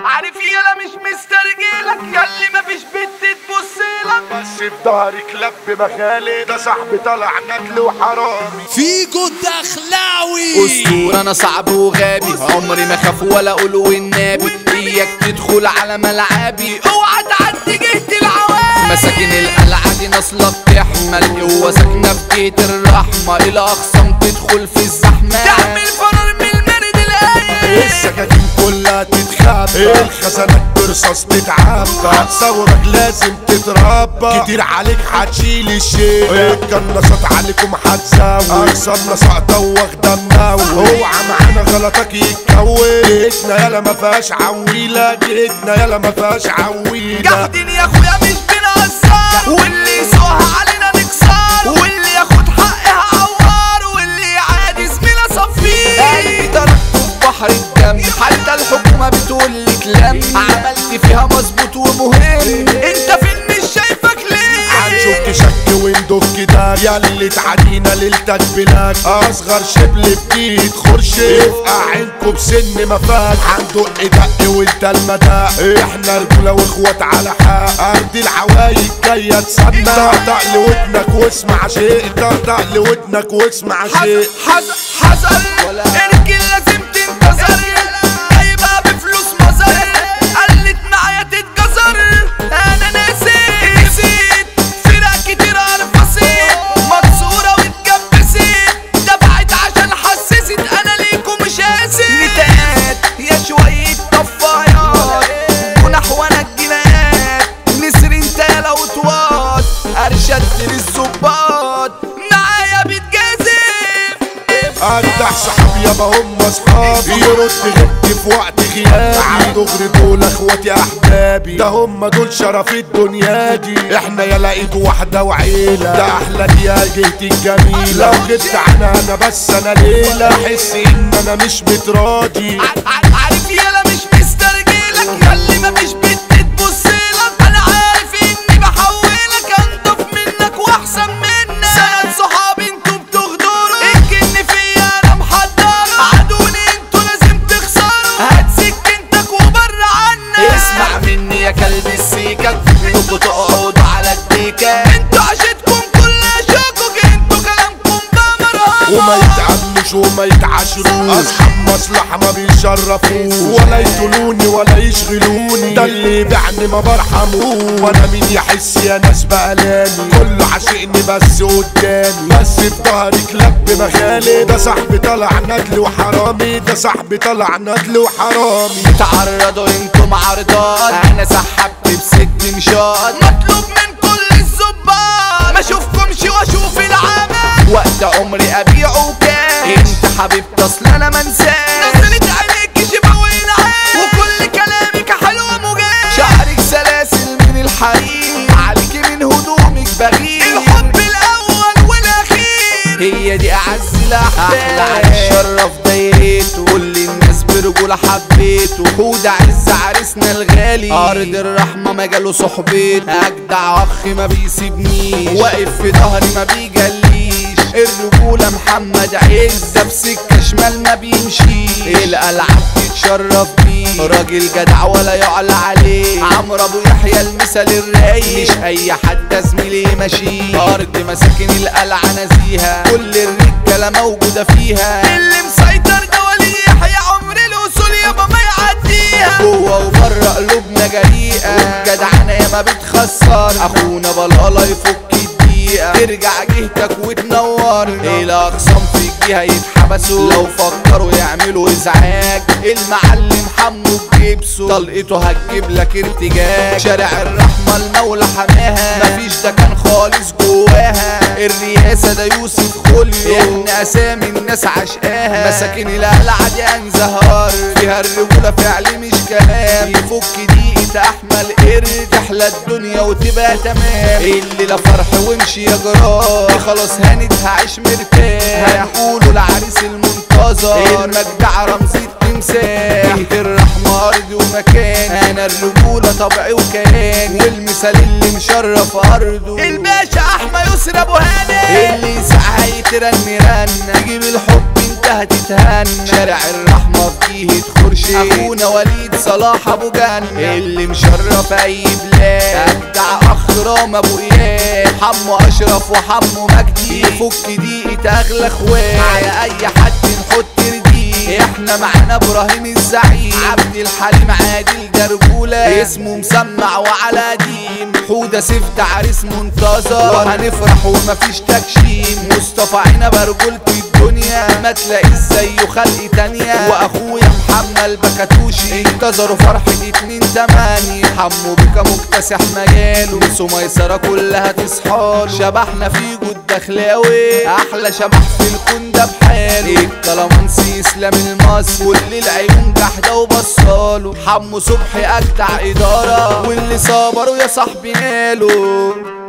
عارف يالا مش مسترجلك ياللي مفيش بنت تبصلك، بس في ظهري كلب مخالي ده صاحبي طلع ندل وحرامي. فيجو الدخلاوي اسطورة انا صعب وغابي، عمري ما خاف ولا اقول والنبي، اياك تدخل على ملعبي اوعى تعدي جهة العوام. مساكن القلعة دي نصلة بتحمل قوة ساكنة في جهة الرحمة، الى اخصام تدخل في الزحمة تعمل فرار من المرد الايه. السكاكين كلها تتخبى، الخزانات برصاص تتعبى، تصورك لازم تتربى، كتير عليك هتشيل الشيء، القناصات عليكم هتزود، اقصادنا ساقطة واخدة منوي، اوعى معانا غلطك يتكون، جيتنا يالا ما فيهاش عويلة، جيتنا يالا ما فيهاش عويلة. جاحدين يا اخويا مش بنهزر، واللي يسوقها علينا نكسر، واللي ياخد حقي هعور، واللي يعادي زميلة صفيه. قلبي تركته في بحر الدم، حتى الحكومة بتقول لي اتلم، عملت فيها مظبوط ومهم، انت فين مش شايفك ليه؟ هنشك شك وندك ده ياللي تعدينا ليلتك بلاك، اصغر شبل بديد خرشف يفقع عينكو بسن مفات، هندق دق وانت المداق، احنا رجولة واخوات على حق، ارض العوايد جاية تسمى، طقطق لودنك واسمع شيء، طقطق لودنك واسمع شيء. حذر ارجل لازم تنتظر، جايبها بفلوس مزر، قلت معايا تتجزر، انا نسيت فرق كتير انفصيت، مكسورة واتجبست، دفعت عشان حسست انا ليكم مش قاسي. نتات يا شوية طفايات جناح وانا الجنايات، نسر انت لو طوات ارشدت للظباط معايا بتجازف. اجدع صحاب يابا هم اصحابي، يرد غبت في وقت غيابي، عالدغري دول اخواتي احبابي، ده هم دول شرف الدنيا دي، احنا يا لقيت واحده وعيله، ده احلى دي يا جهتي الجميله، لو غبت عنها انا بس انا ليله، احس ان انا مش متراضي. عارف يالا مش مسترجلك ياللي مفيش بنت تبصلك، انا عارف اني بحولك انضف منك واحسن منك، سند صحابي انتوا بتغدروا، الجن فيا انا محضرة، عدوني انتوا لازم تخسروا، هات سكنتك وبر عنك. اسمع مني يا كلب السيكك، انتوا تقعدوا على الديكة، انتوا عشتكم كلها شكوك، انتوا كلامكم بمرة، وما يتعاملوش وما يتعاشروش، اصحاب مصلحة ما بيشرفوش، ولا يطولوني ولا يشغلوني، ده اللي يبيعني ما برحموش، وانا مين يحس يا ناس بقلاني، كله عاشقني بس قدامي، بس في ظهري كلب مخالي، ده صاحبي طلع ندل وحرامي، ده صاحبي طلع ندل وحرامي. تعرضوا انتم عرضات، انا سحبت بست مشاط، مطلوب من كل الظباط ما اشوفكمش واشوف العمل، وقت عمري ابيعه كاش، انت حبيبتي اصل انا منساش، نزلت عينيك شبه وينعاش، وكل كلامك حلو مجاش، شعرك سلاسل من الحرير، عليكي من هدومك بغير، الحب الاول والاخير، هي دي اعز الاحباب، احلى عريس شرف دايرته، كل الناس برجولة حبيته، حود عز عريسنا الغالي، ارض الرحمة مجاله صحبته، اجدع اخ ما بيسيبنيش، واقف في ظهري ما بيجليش، الرجولة محمد عزة في سكة شمال ما بيمشيش، القلعة بتتشرف بيه، راجل جدع ولا يعلى عليه، عمرو ابو يحيى المثال الرايق، مش اي حد زميلي ماشي، ارض مساكن القلعة نزيهة، كل الرجالة موجودة فيها، اللي مسيطر ده ولي يحيى عمر الوصول يابا ما يعديها، جوه وبره قلوبنا جريئة، جدعنا يا ما بتخسر، اخونا بلالا يفك ترجع جهتك وتنور، الى اقسام في الجهه يتحبسوا، لو فكروا يعملوا ازعاج، المعلم حمو بجبسه، طلقته هتجيب لك ارتجاج، شارع الرحمه المولى حماها، مفيش ده كان خالص جواها، الرئاسه ده يوسف خليو، احنا اسامي الناس عشقاها، مساكن القلعه دي انزهار، فيها الرجوله فعل مش كلام، يفك دقيقه احمل قرد، تحلى الدنيا وتبقى تمام، اللي لا فرح وامشي يا جراح، خلاص هانت هعيش مرتاح، هنقولوا العريس المنتظر، المجدع رمز التمساح، جهة الرحمة ارض ومكان، انا الرجولة طبعي وكيان، والمثال اللي مشرف ارضه، الباشا احمد يسرى ابو هاني، اللي ساعة يترن رن، يجيب الحب وقتها تتهنى. شارع الرحمة في جهة خرشي اخونا وليد صلاح ابو جنة اللي مشرف اي بلاد. اجدع اخ رام ابو اياد حمو اشرف وحمو مجدي يفك دقيقة اغلى اخوات. معايا اي حد نحط رديء احنا معانا ابراهيم الزعيم عبد الحليم عادل جرجولة اسمه مسمع وعلى قديم. حودة سيف ده عريس منتظر وهنفرح ومفيش تكشيم. مصطفى عنب رجولة الدنيا ما تلاقيش زيه خلق تانية. واخويا محمد البكاتوشي انتظروا فرحة 2/8. حمو بكا مكتسح مجاله سميسرة كلها تصحاله. شبحنا في جود دخلاوي احلى شبح في الكون ده بحاله. الكلامنسي اسلام المصري كل العيون جحده وبصاله. حمو صبحي اجدع اداره واللي صبروا يا صاحبي ناله.